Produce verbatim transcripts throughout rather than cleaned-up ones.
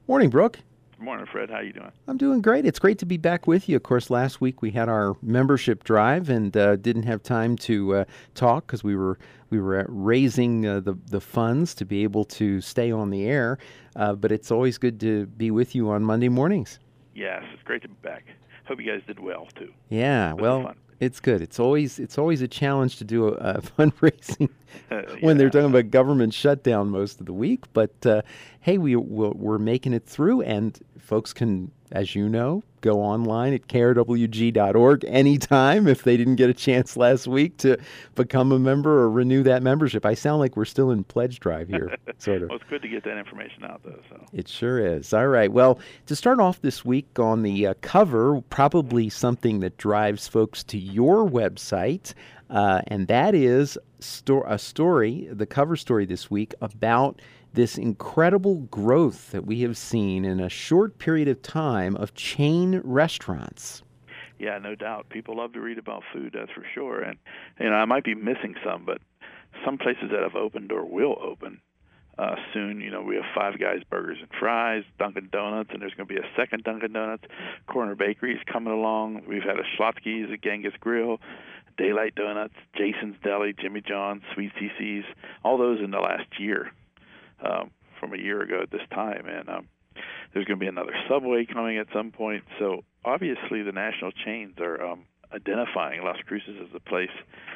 Morning, Brooke. Good morning, Fred. How you doing? I'm doing great. It's great to be back with you. Of course, last week we had our membership drive and uh, didn't have time to uh, talk because we were we were raising uh, the the funds to be able to stay on the air. Uh, but it's always good to be with you on Monday mornings. Yes, it's great to be back. Hope you guys did well too. Yeah, It was well, fun. it's good. It's always it's always a challenge to do a, a fundraising when they're yeah, talking about government shutdown most of the week. But uh, hey, we we'll, we're making it through, and folks can, as you know, go online at k r w g dot org anytime if they didn't get a chance last week to become a member or renew that membership. I sound like we're still in pledge drive here, sort of. well, it's good to get that information out though. So It sure is. All right. Well, to start off this week on the uh, cover, probably something that drives folks to your website, uh, and that is sto- a story, the cover story this week, about this incredible growth that we have seen in a short period of time of chain restaurants. yeah, no doubt. People love to read about food, that's for sure. And you know, I might be missing some, but some places that have opened or will open uh, soon. You know, we have Five Guys Burgers and Fries, Dunkin' Donuts, and there's going to be a second Dunkin' Donuts. Corner Bakery is coming along. We've had a Schlotzsky's, a Genghis Grill, Daylight Donuts, Jason's Deli, Jimmy John's, Sweet C C's, all those in the last year, um, from a year ago at this time. And um, there's going to be another Subway coming at some point. So obviously the national chains are um, identifying Las Cruces as a place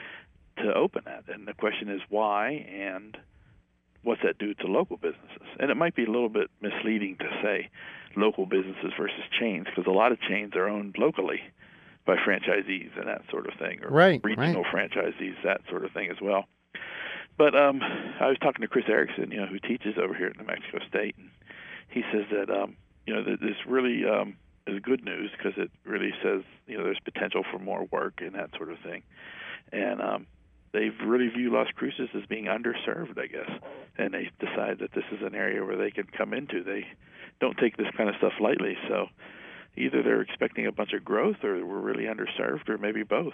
to open at. And the question is why and what's that do to local businesses? And it might be a little bit misleading to say local businesses versus chains, because a lot of chains are owned locally by franchisees and that sort of thing, or Right, regional right. franchisees, that sort of thing as well. But um, I was talking to Chris Erickson, you know, who teaches over here at New Mexico State, and he says that um, you know that this really um, is good news because it really says you know there's potential for more work and that sort of thing, and um, they've really viewed Las Cruces as being underserved, I guess, and they decide that this is an area where they can come into. They don't take this kind of stuff lightly, so either they're expecting a bunch of growth or we're really underserved, or maybe both.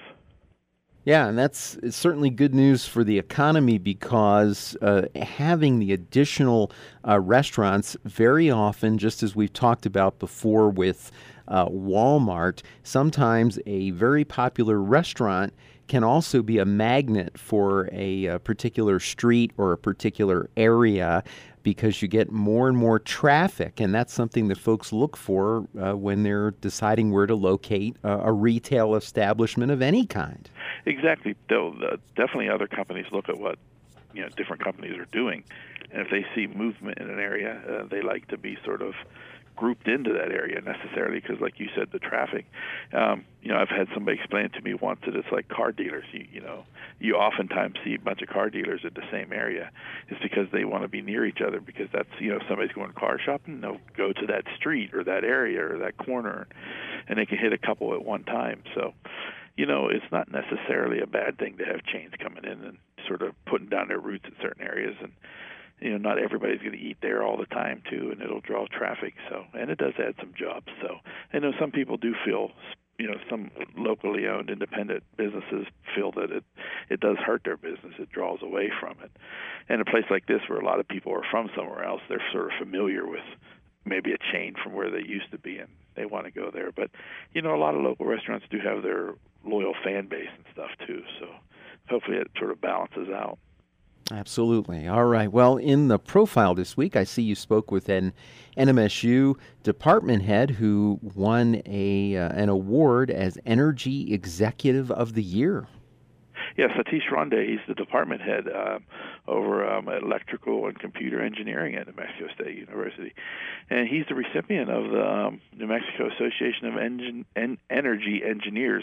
Yeah, and that's it's certainly good news for the economy because uh, having the additional uh, restaurants very often, just as we've talked about before with uh, Walmart, sometimes a very popular restaurant can also be a magnet for a, a particular street or a particular area because you get more and more traffic, and that's something that folks look for uh, when they're deciding where to locate a, a retail establishment of any kind. Exactly. They'll, uh, definitely other companies look at what you know different companies are doing, and if they see movement in an area, uh, they like to be sort of grouped into that area necessarily because, like you said, the traffic. Um, you know, I've had somebody explain to me once that it's like car dealers. You, you know, you oftentimes see a bunch of car dealers at the same area. It's because they want to be near each other because that's, you know, if somebody's going car shopping, they'll go to that street or that area or that corner, and they can hit a couple at one time. So, you know, it's not necessarily a bad thing to have chains coming in and sort of putting down their roots in certain areas. And you know, not everybody's going to eat there all the time too, and it'll draw traffic. So, and it does add some jobs. So, I know some people do feel, you know, some locally owned independent businesses feel that it it does hurt their business. It draws away from it. And a place like this, where a lot of people are from somewhere else, they're sort of familiar with maybe a chain from where they used to be, and they want to go there. But you know, a lot of local restaurants do have their loyal fan base and stuff too. So, hopefully, it sort of balances out. Absolutely. All right. Well, in the profile this week, I see you spoke with an N M S U department head who won a uh, an award as Energy Executive of the Year. Yeah, Satish Ronde, he's the department head uh, over um, electrical and computer engineering at New Mexico State University. And he's the recipient of the um, New Mexico Association of Engine, en- Energy Engineers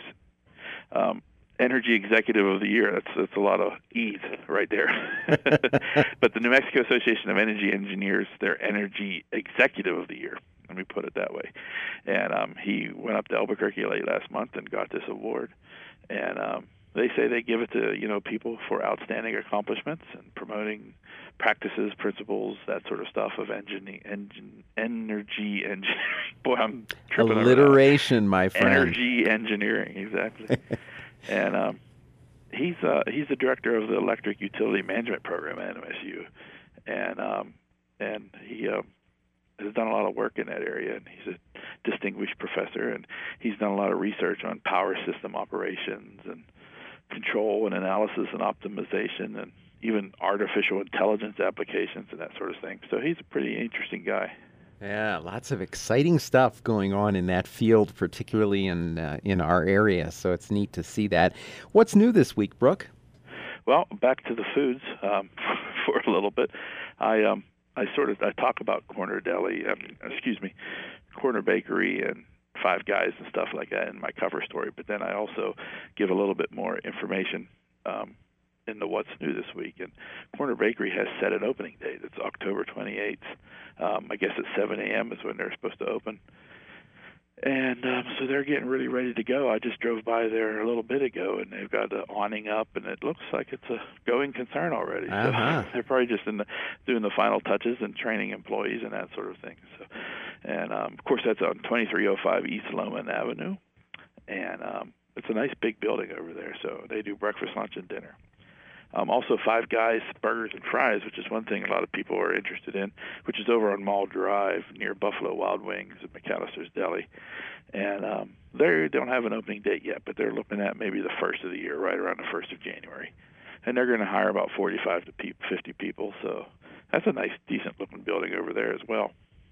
um, Energy Executive of the Year. That's that's a lot of E's right there. But the New Mexico Association of Energy Engineers, their Energy Executive of the Year. Let me put it that way. And um, he went up to Albuquerque late last month and got this award. And um, they say they give it to you know people for outstanding accomplishments and promoting practices, principles, that sort of stuff of engine, engine, energy engineering. Boy, I'm tripping over that. Alliteration, my friend. Energy engineering, exactly. And um, he's uh, he's the director of the Electric Utility Management Program at N M S U, and um, and he uh, has done a lot of work in that area, and he's a distinguished professor, and he's done a lot of research on power system operations and control and analysis and optimization and even artificial intelligence applications and that sort of thing. So he's a pretty interesting guy. Yeah, lots of exciting stuff going on in that field, particularly in uh, in our area. So it's neat to see that. What's new this week, Brooke? Well, back to the foods um, for a little bit. I um, I sort of I talk about Corner Deli, um, excuse me, Corner Bakery and Five Guys and stuff like that in my cover story. But then I also give a little bit more information um, in the What's New this week. And Corner Bakery has set an opening date. It's October twenty-eighth. Um, I guess at seven a.m. is when they're supposed to open. And um, so they're getting really ready to go. I just drove by there a little bit ago, and they've got the awning up, and it looks like it's a going concern already. Uh-huh. So they're probably just in the, doing the final touches and training employees and that sort of thing. So, and um, of course, that's on twenty-three oh five East Lomond Avenue, and um, it's a nice big building over there. So they do breakfast, lunch, and dinner. Um, also, Five Guys Burgers and Fries, which is one thing a lot of people are interested in, which is over on Mall Drive near Buffalo Wild Wings and McAllister's Deli. And um, they don't have an opening date yet, but they're looking at maybe the first of the year, right around the first of January. And they're going to hire about forty-five to fifty people, so that's a nice, decent-looking building over there as well.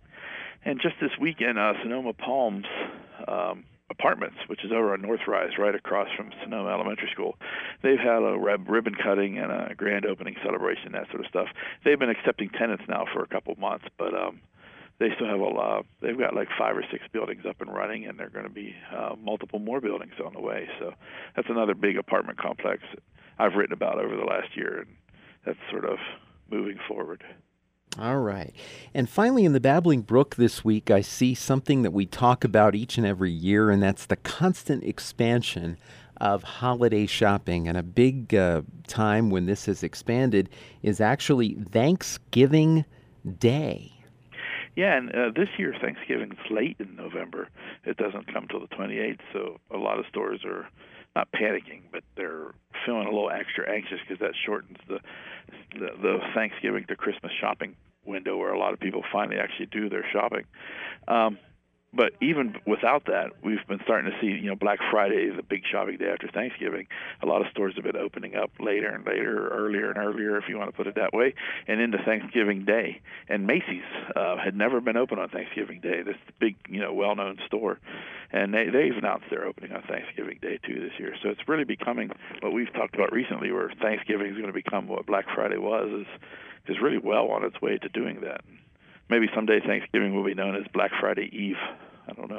And just this weekend, uh, Sonoma Palms um, Apartments, which is over on North Rise, right across from Sonoma Elementary School. They've had a rib- ribbon cutting and a grand opening celebration, that sort of stuff. They've been accepting tenants now for a couple months, but um, they still have a lot. They've got like five or six buildings up and running, and they're going to be uh, multiple more buildings on the way. So that's another big apartment complex I've written about over the last year, and that's sort of moving forward. All right. And finally, in the Babbling Brook this week, I see something that we talk about each and every year, and that's the constant expansion of holiday shopping. And a big uh, time when this has expanded is actually Thanksgiving Day. Yeah, and uh, this year Thanksgiving's late in November. It doesn't come till the twenty-eighth, so a lot of stores are not panicking, but they're feeling a little extra anxious because that shortens the, the the Thanksgiving to Christmas shopping window where a lot of people finally actually do their shopping. Um, but even without that, we've been starting to see, you know, Black Friday, the big shopping day after Thanksgiving. A lot of stores have been opening up later and later, earlier and earlier, if you want to put it that way, and into Thanksgiving Day. And Macy's uh, had never been open on Thanksgiving Day, this big, you know, well-known store. And they, they've announced they're opening on Thanksgiving Day, too, this year. So it's really becoming what we've talked about recently, where Thanksgiving is going to become what Black Friday was, is, is really well on its way to doing that. Maybe someday Thanksgiving will be known as Black Friday Eve. I don't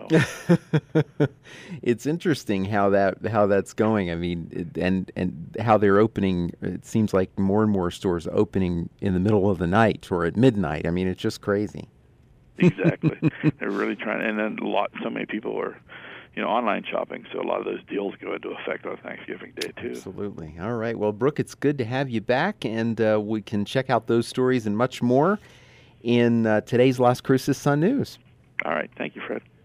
know. It's interesting how that how that's going. I mean, it, and and how they're opening. It seems like more and more stores opening in the middle of the night or at midnight. I mean, it's just crazy. Exactly. They're really trying, and then a lot. So many people are, you know, online shopping. So a lot of those deals go into effect on Thanksgiving Day too. Absolutely. All right. Well, Brooke, it's good to have you back, and uh, we can check out those stories and much more in uh, today's Las Cruces Sun News. All right. Thank you, Fred.